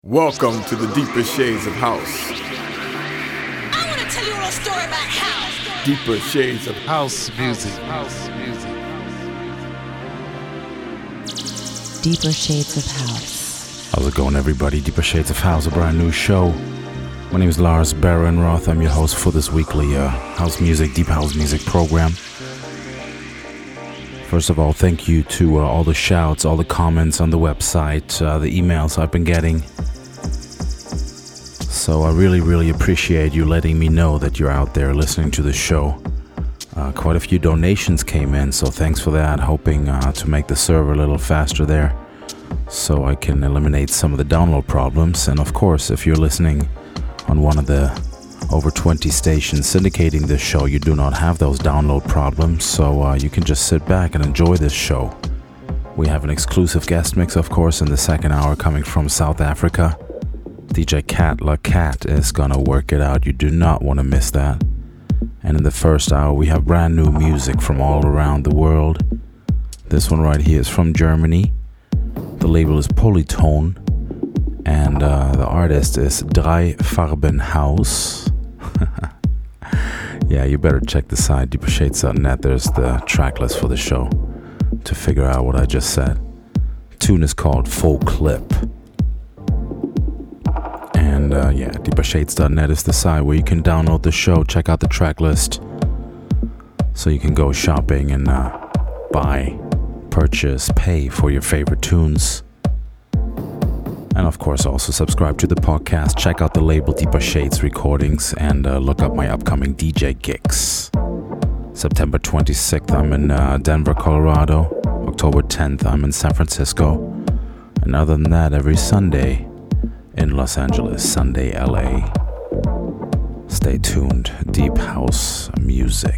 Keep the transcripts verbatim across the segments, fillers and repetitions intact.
Welcome to the Deeper Shades of House. I want to tell you a little story about house. Deeper Shades of House music. House music. Deeper Shades of House. How's it going, everybody? Deeper Shades of House, a brand new show. My name is Lars Barenroth. I'm your host for this weekly uh, house music, deep house music program. First of all, thank you to uh, all the shouts, all the comments on the website, uh, the emails I've been getting. So I really, really appreciate you letting me know that you're out there listening to the show. Uh, quite a few donations came in, so thanks for that. Hoping uh, to make the server a little faster there so I can eliminate some of the download problems. And of course, if you're listening on one of the over twenty stations syndicating this show, you do not have those download problems, so uh, you can just sit back and enjoy this show. We have an exclusive guest mix, of course, in the second hour coming from South Africa. D J Cat La Cat is gonna work it out. You do not want to miss that. And in the first hour, we have brand new music from all around the world. This one right here is from Germany. The label is Polytone, and uh, the artist is Drei Farben Haus. Yeah, you better check the site, deeper shades dot net. There's the track list for the show to figure out what I just said. The tune is called Full Clip. And uh, yeah, deeper shades dot net is the site where you can download the show, check out the track list, so you can go shopping and uh, buy, purchase, pay for your favorite tunes. And of course, also subscribe to the podcast, check out the label Deeper Shades Recordings, and uh, look up my upcoming D J gigs. September twenty-sixth, I'm in uh, Denver, Colorado. October tenth, I'm in San Francisco. And other than that, every Sunday in Los Angeles, Sunday, L A. Stay tuned. Deep house music.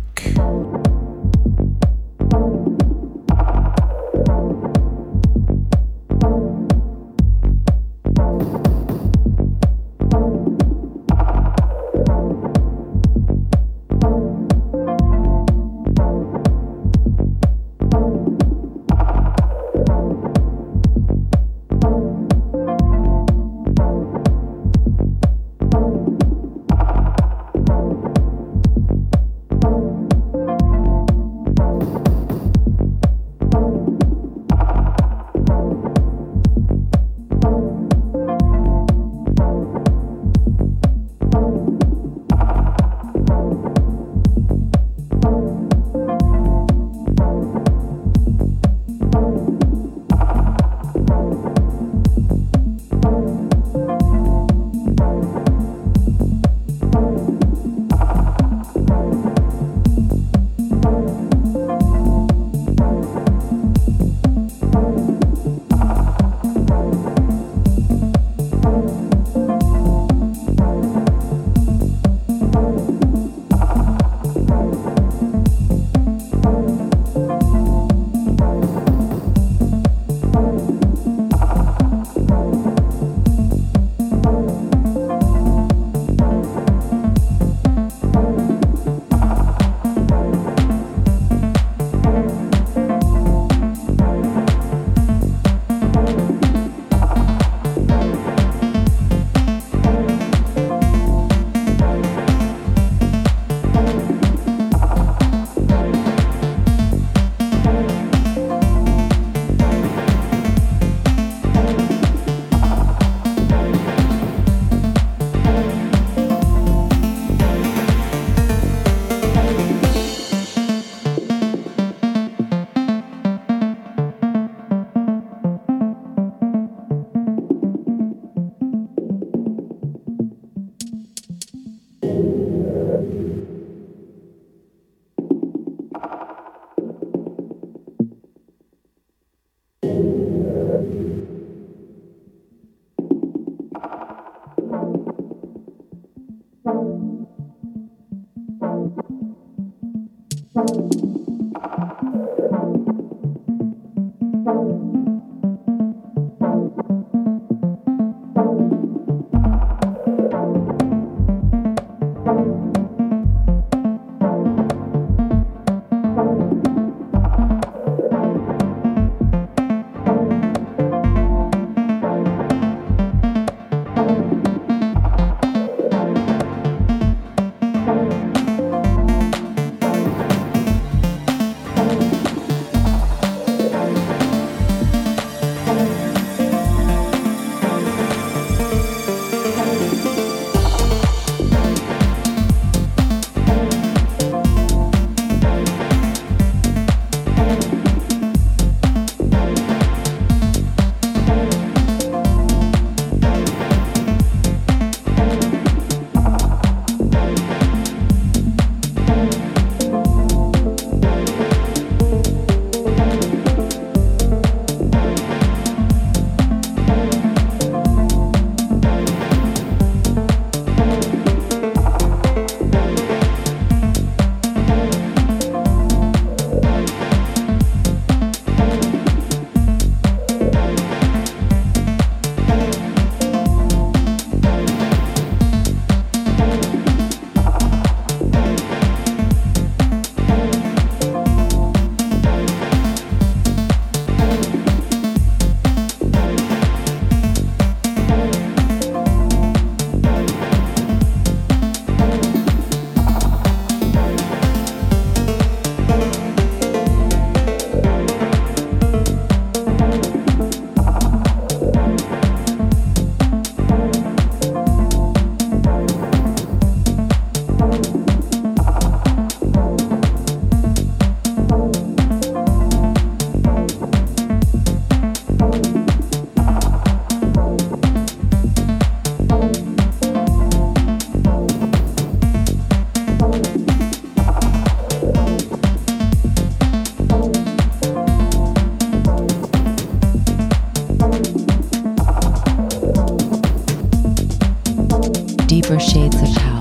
Deeper Shades of House.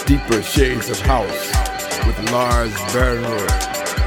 Deeper Shades of House with Lars Bernroyd.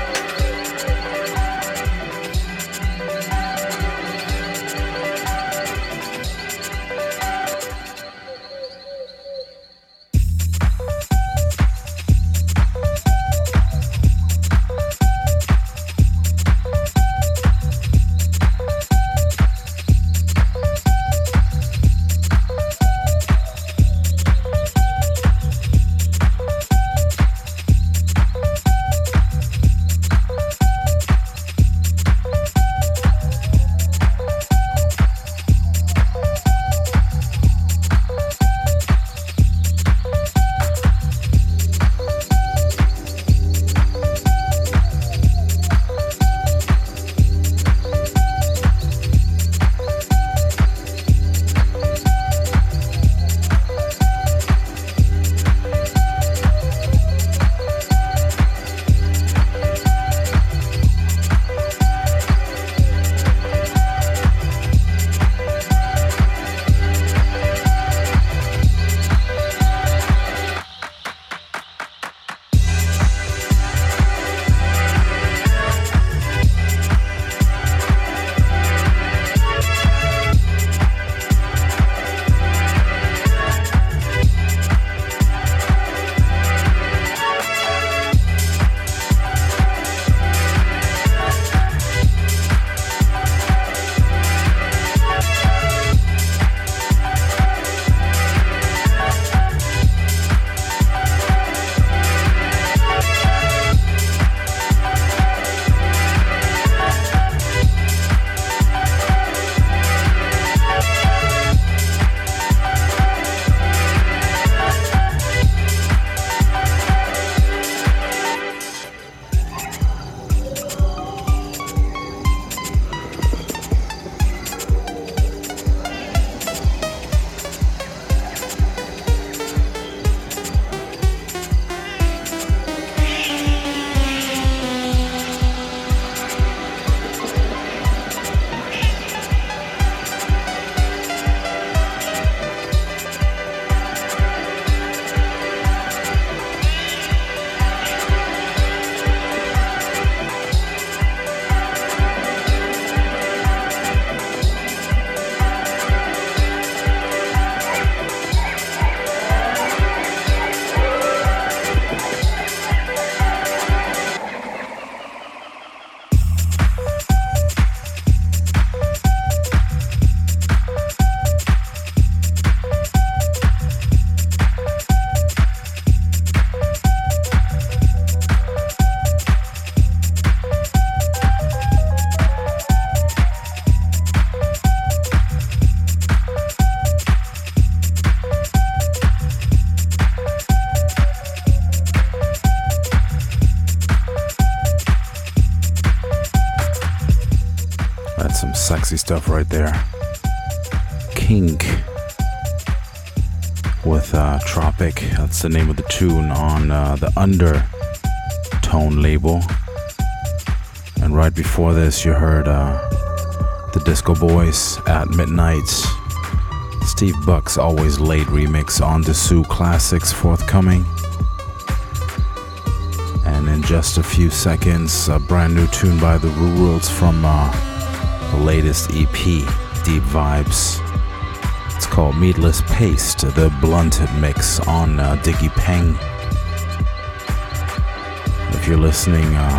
Sexy stuff right there. Kink with uh, Tropic. That's the name of the tune on uh, the Undertone label. And right before this, you heard uh, the Disco Boys at Midnight. Steve Buck's Always Late remix on Dessous Classics forthcoming. And in just a few seconds, a brand new tune by The Rurals from uh, the latest E P, Deep Vibes. It's called Meatless Paste, the blunted mix on uh, Diggy Peng. If you're listening uh,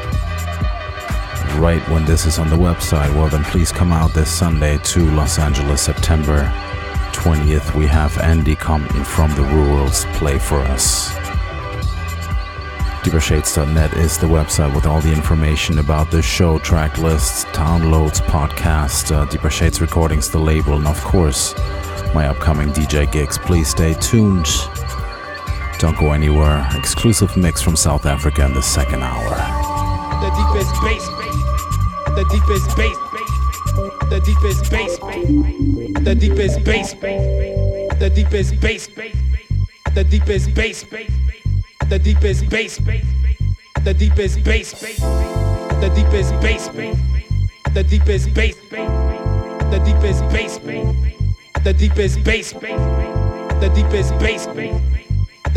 right when this is on the website, well then please come out this Sunday to Los Angeles, September twentieth. We have Andy Compton from The Rurals play for us. deeper shades dot net is the website with all the information about the show, track lists, downloads, podcast, uh, Deeper Shades Recordings, the label, and of course, my upcoming D J gigs. Please stay tuned. Don't go anywhere. Exclusive mix from South Africa in the second hour. The deepest bass, the deepest bass, the deepest bass, the deepest bass, the deepest bass, the deepest bass, the deepest bass, the deepest bass, the deepest bass, the deepest bass, the deepest bass, the deepest bass, the deepest bass, the deepest bass, the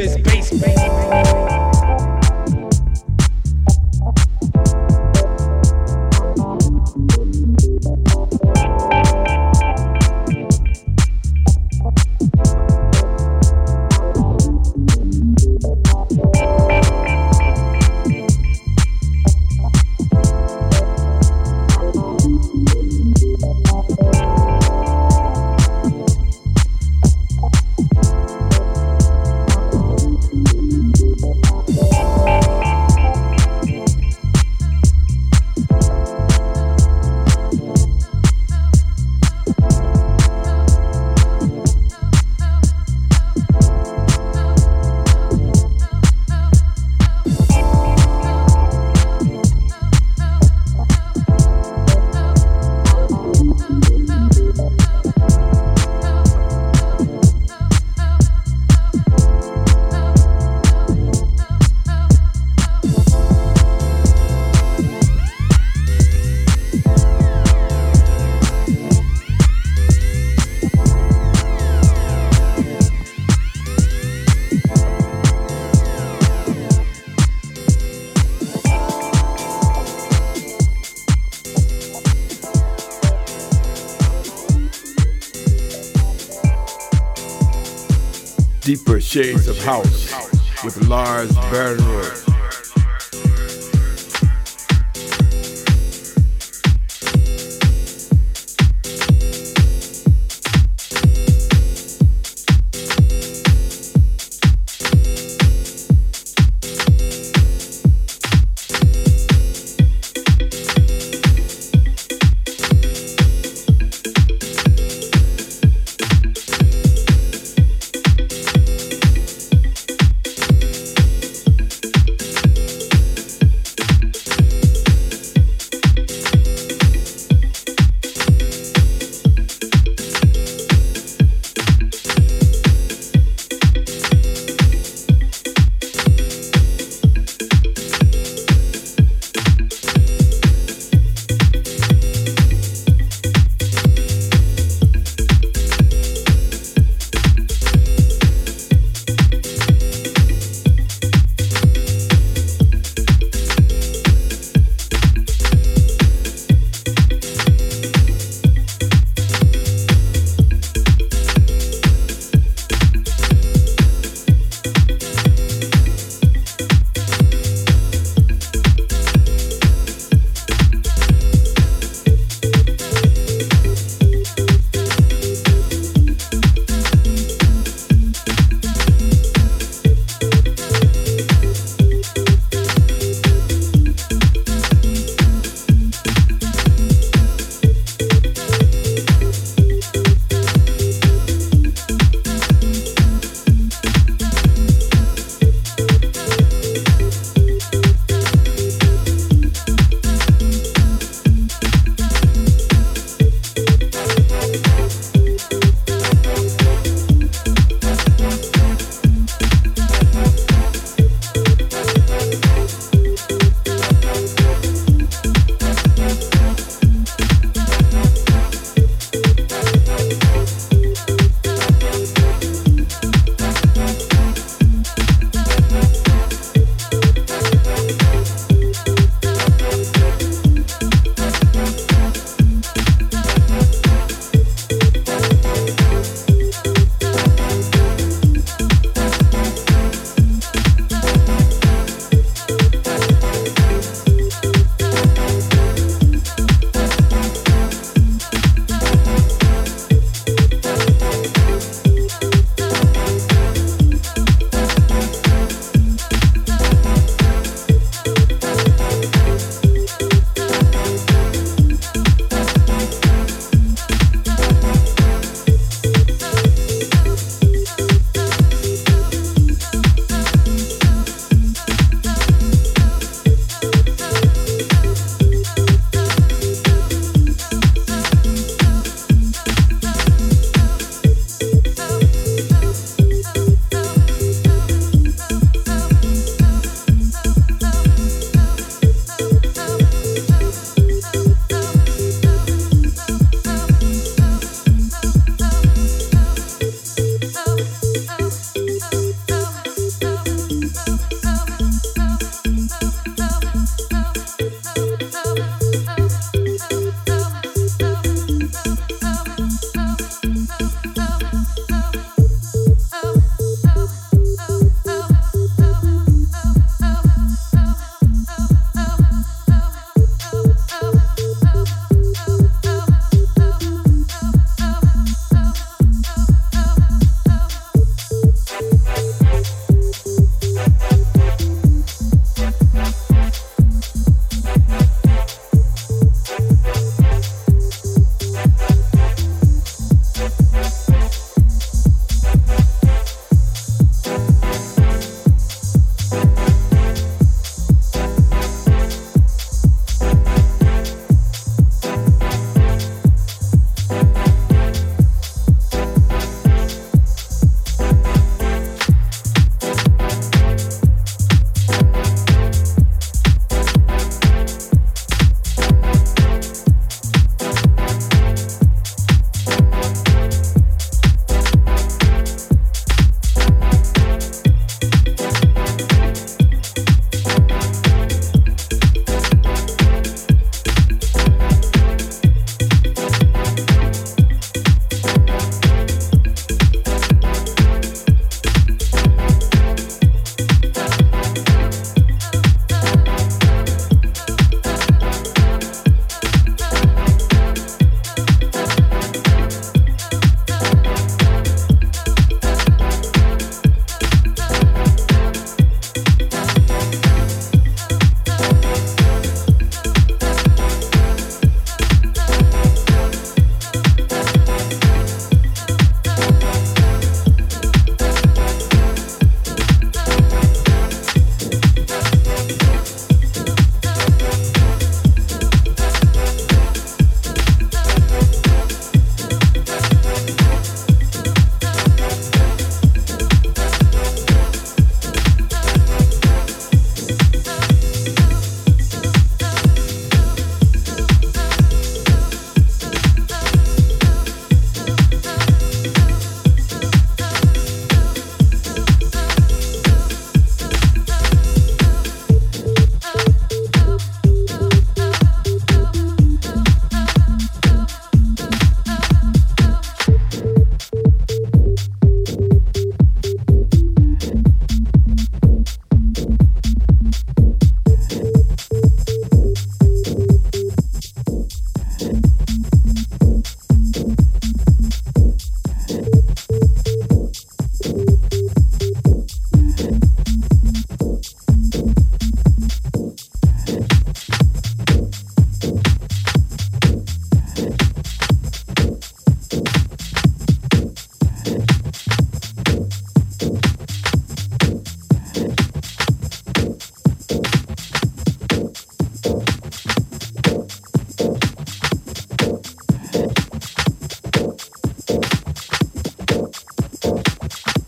deepest bass. Deeper Shades of House with Lars Bernwood.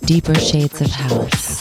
Deeper shades of house.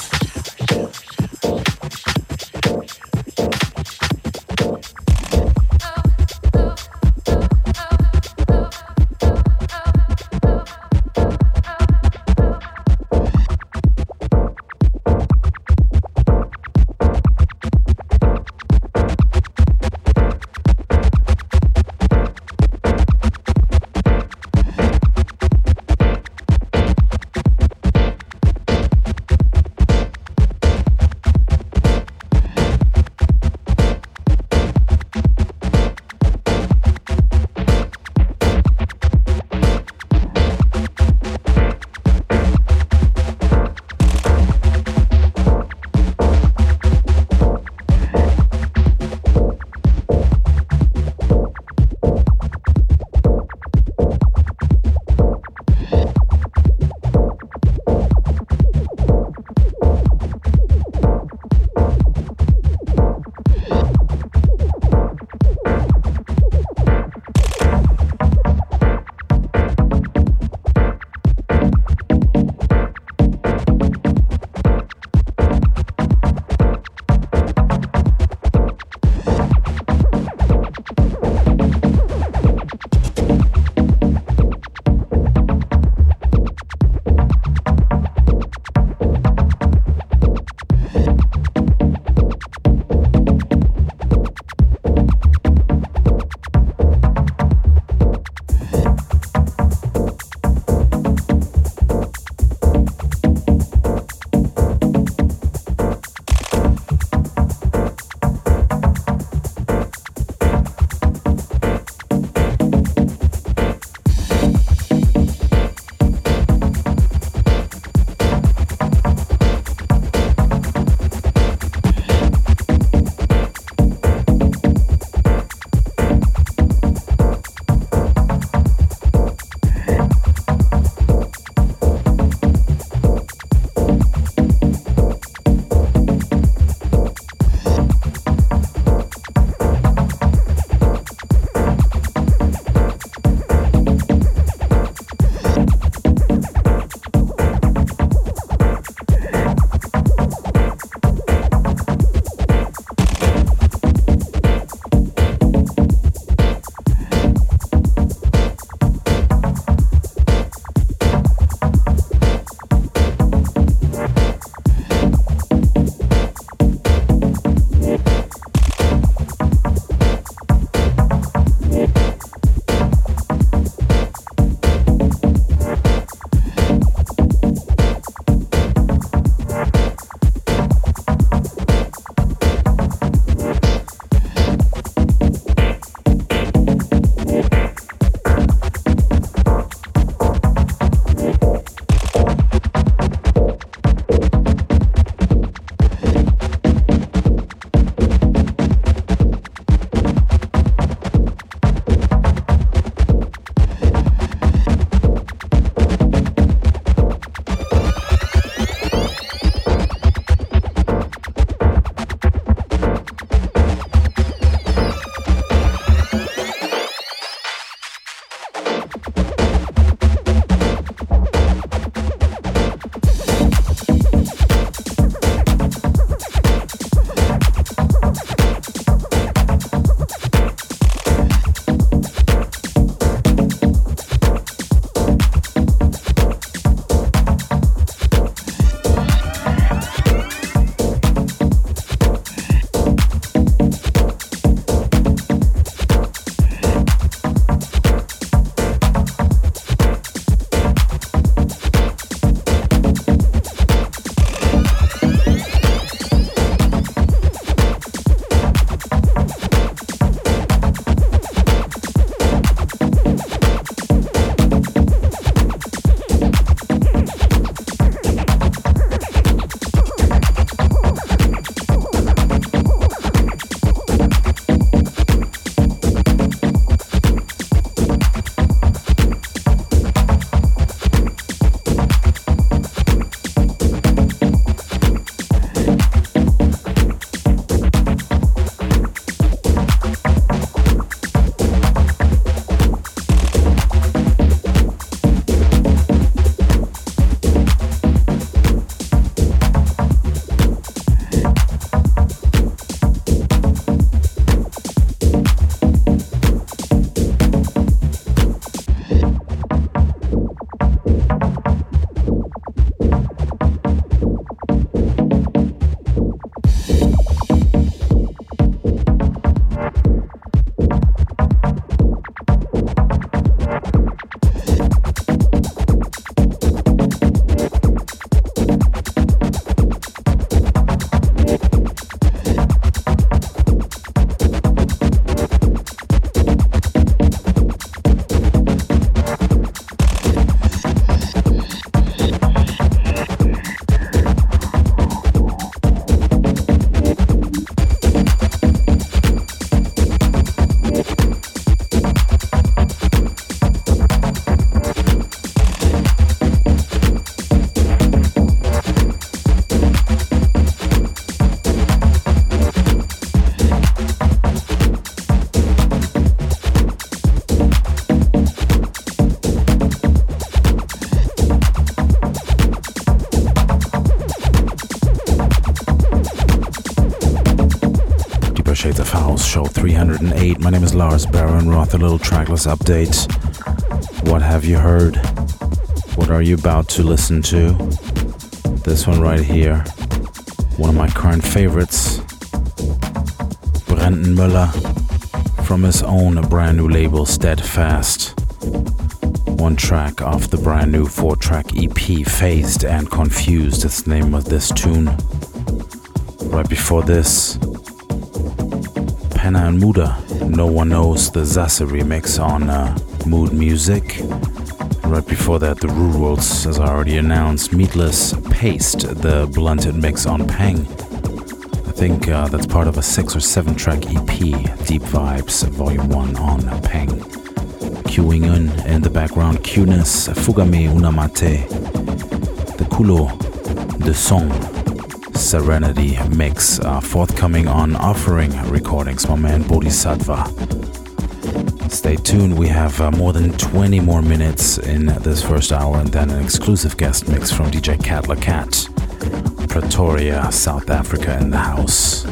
Shades of House, show three hundred eight. My name is Lars Baron Roth, a little tracklist update. What have you heard? What are you about to listen to? This one right here, one of my current favorites. Brendan Müller, from his own brand new label, Steadfast. One track off the brand new four track E P, Phased and Confused, is the name of this tune. Right before this, Penna and Muda, No One Knows, the Zasse remix on uh, Mood Music. Right before that, the Rurals, as I already announced, Meatless Paste, the blunted mix on Pang. I think uh, that's part of a six or seven track E P, Deep Vibes, Volume one on Pang. Queuing in in the background, Qness, Fugame Unamate, the Kulo, the Song, Serenity mix, uh, forthcoming on Offering Recordings, my man Bodhisattva. Stay tuned, we have uh, more than twenty more minutes in this first hour, and then an exclusive guest mix from D J Cat La Cat, Pretoria, South Africa in the house.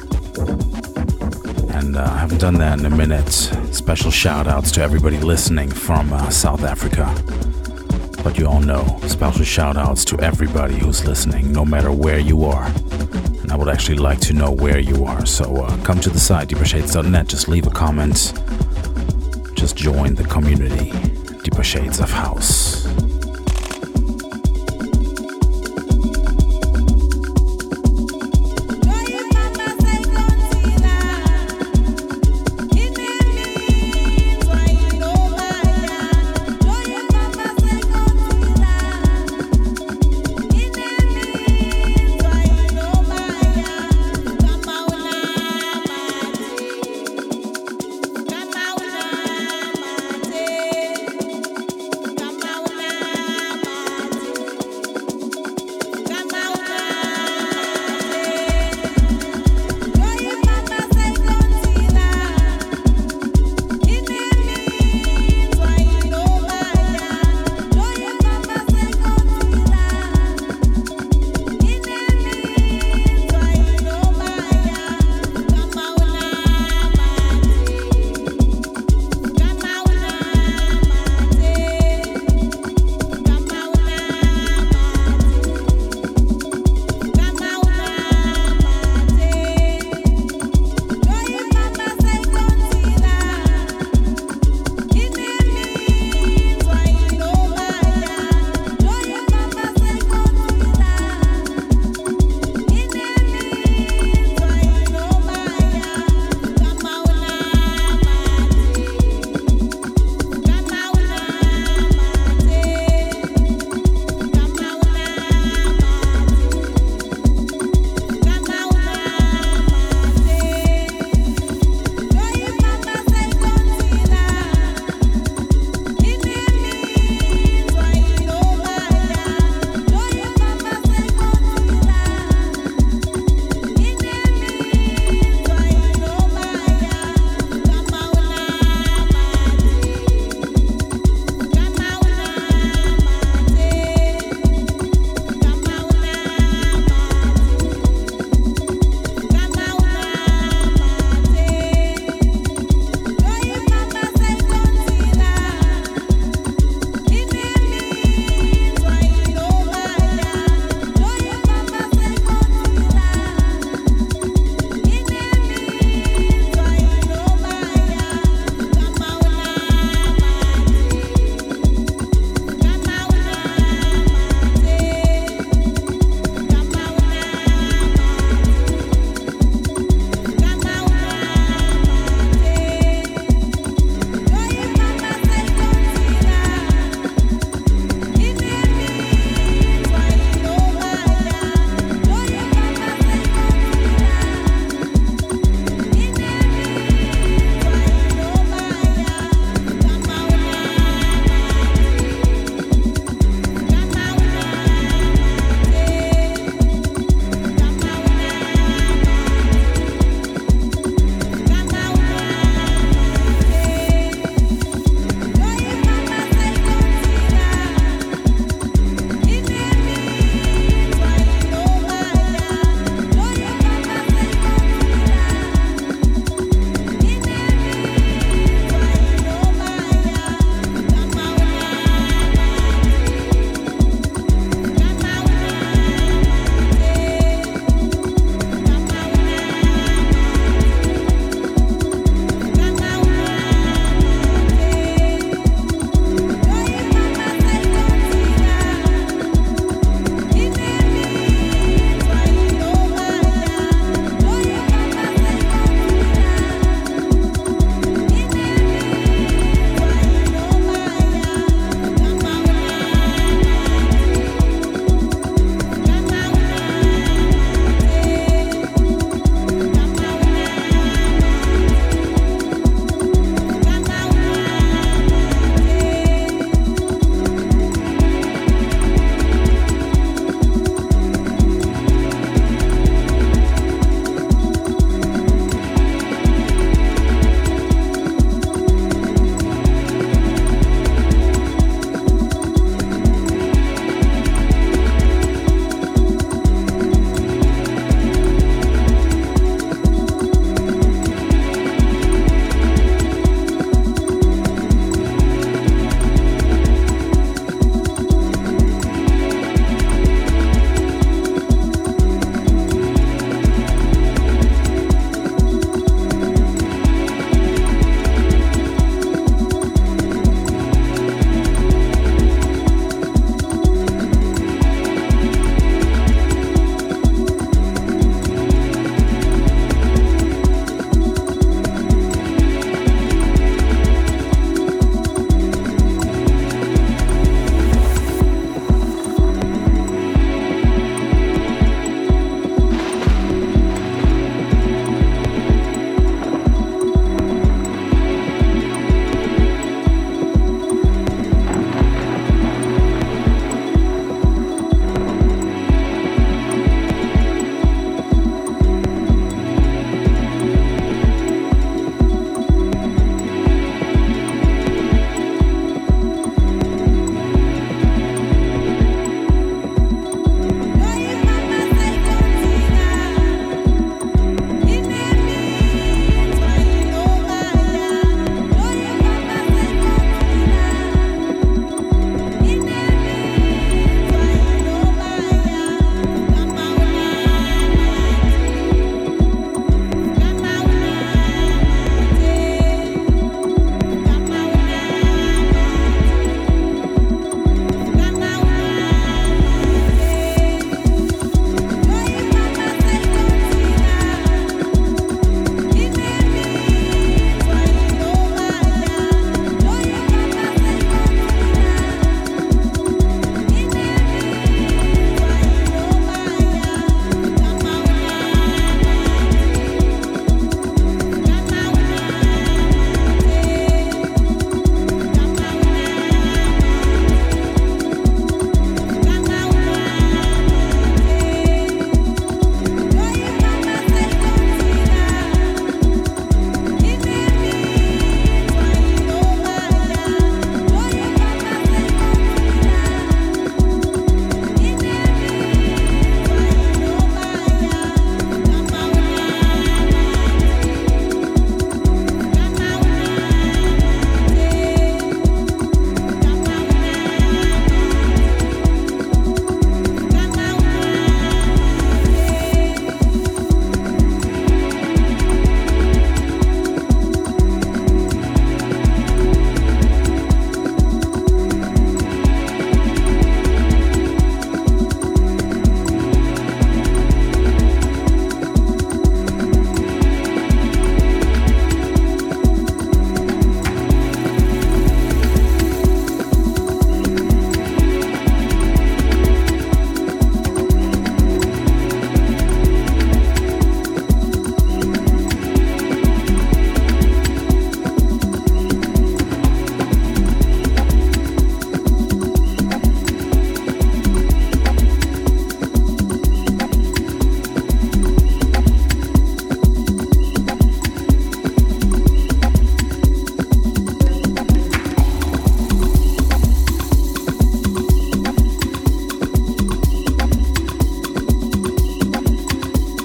And uh, I haven't done that in a minute. Special shout outs to everybody listening from uh, South Africa. But you all know, special shout outs to everybody who's listening, no matter where you are. And I would actually like to know where you are. So uh, come to the site, deeper shades dot net, just leave a comment. Just join the community, Deeper Shades of House. Come on.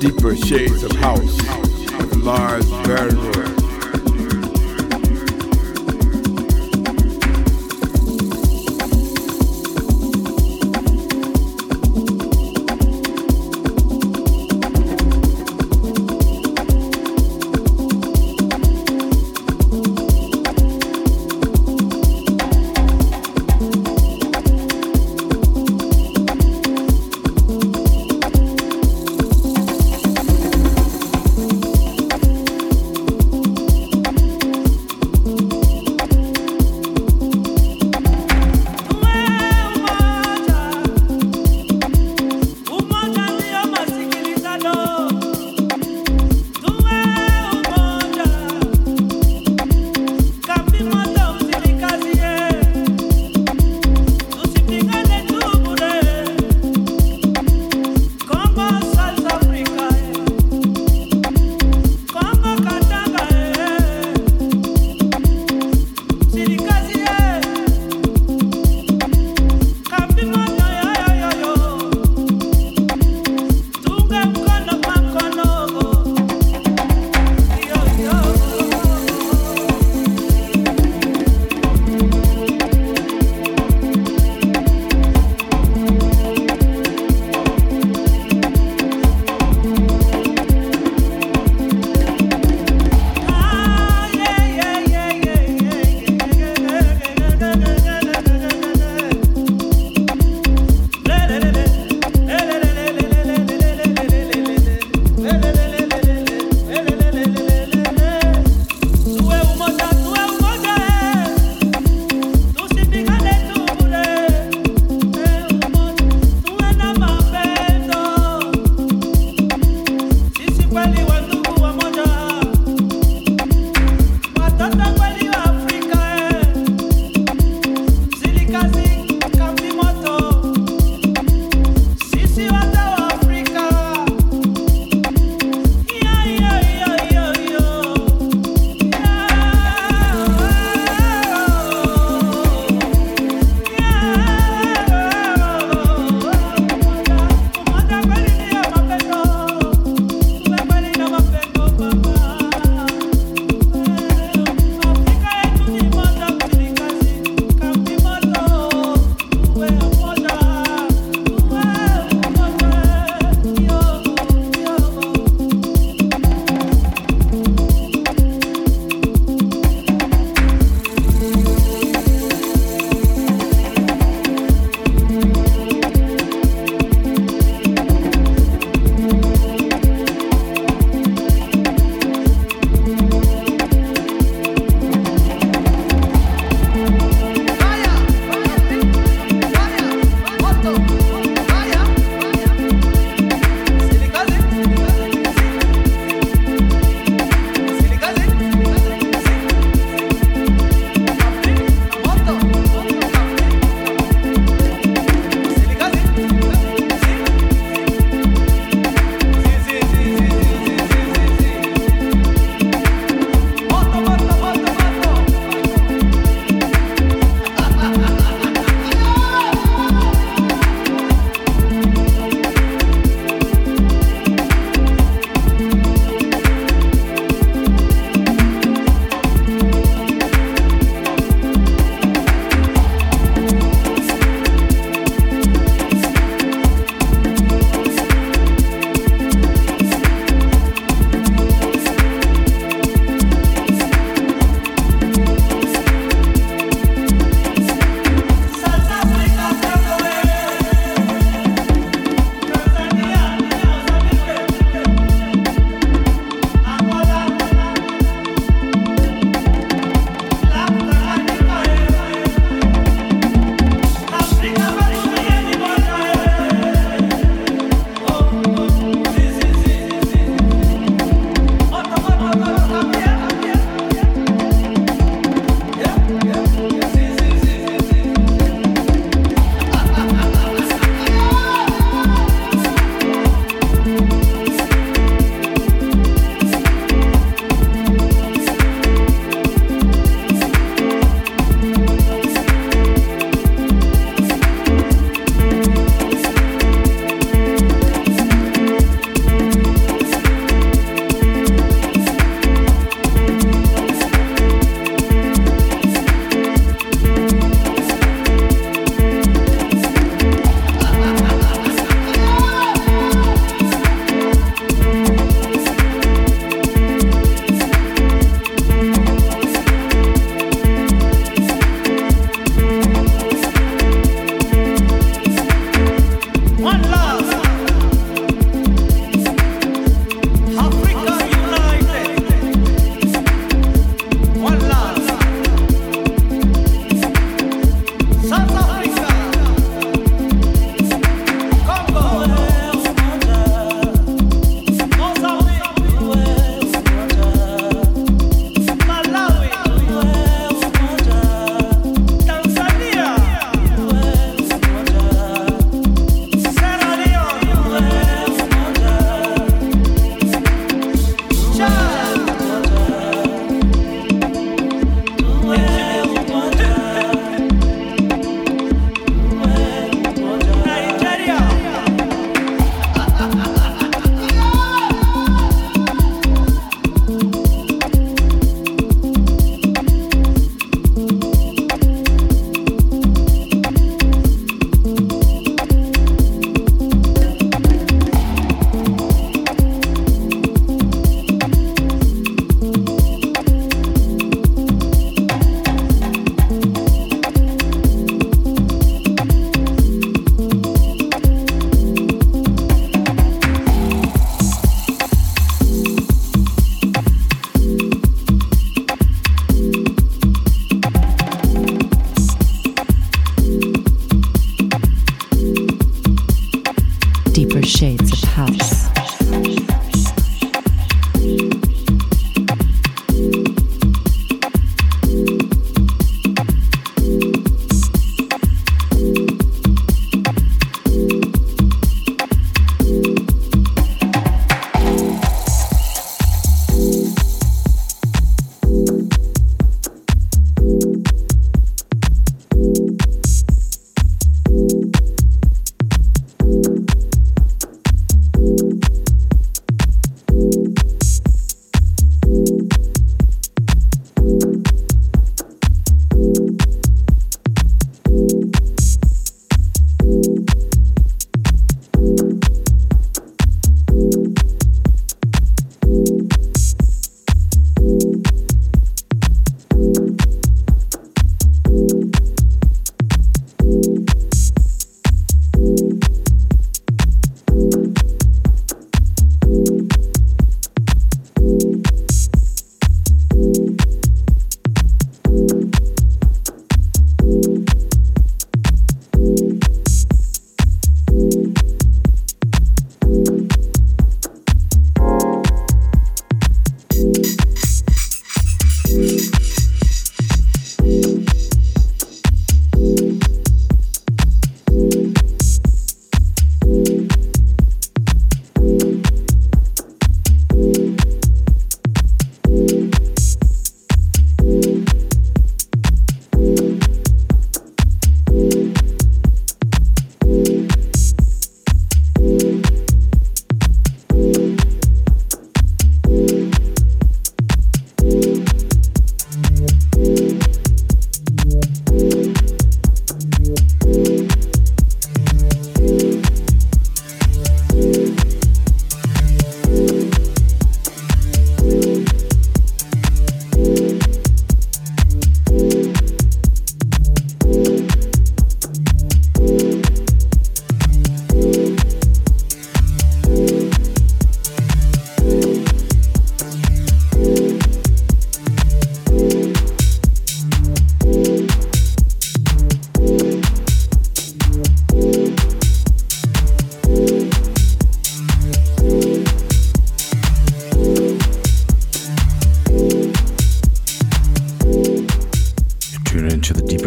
Deeper Shades of House with Lars Bernrohr.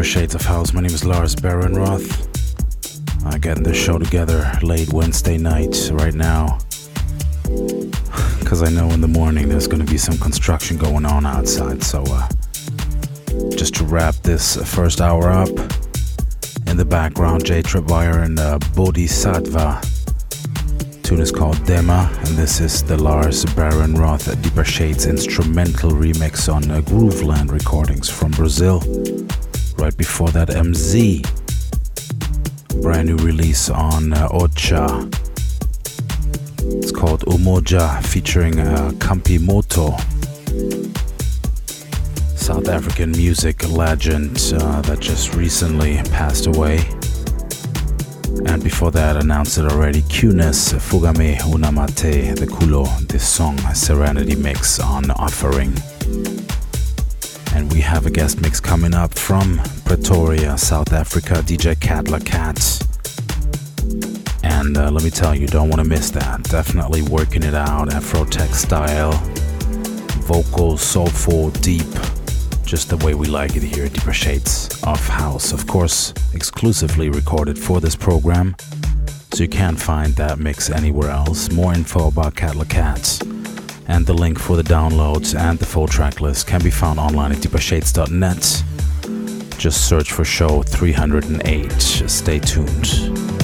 Shades of House. My name is Lars Barenroth. Uh, getting this show together late Wednesday night right now. Because I know in the morning there's going to be some construction going on outside. So uh, just to wrap this first hour up, in the background, J Tripwire and uh, Bodhisattva. Tune is called Dema, and this is the Lars Barenroth Deeper Shades instrumental remix on uh, Grooveland Recordings from Brazil. Right before that, M Z, brand new release on uh, Ocha. It's called Umoja, featuring uh, Kampimoto, South African music legend uh, that just recently passed away. And before that, announced it already, Q-ness, Fugame Unamate, the Kulo, this song, Serenity Mix on Offering. And we have a guest mix coming up from Pretoria, South Africa, D J Catla Cat. And uh, let me tell you, don't want to miss that. Definitely working it out, Afro-tech style, vocal, soulful, deep, just the way we like it here at Deeper Shades of House. Of course, exclusively recorded for this program, so you can't find that mix anywhere else. More info about Catla Cat and the link for the downloads and the full track list can be found online at deeper shades dot net. Just search for show three hundred eight. Stay tuned.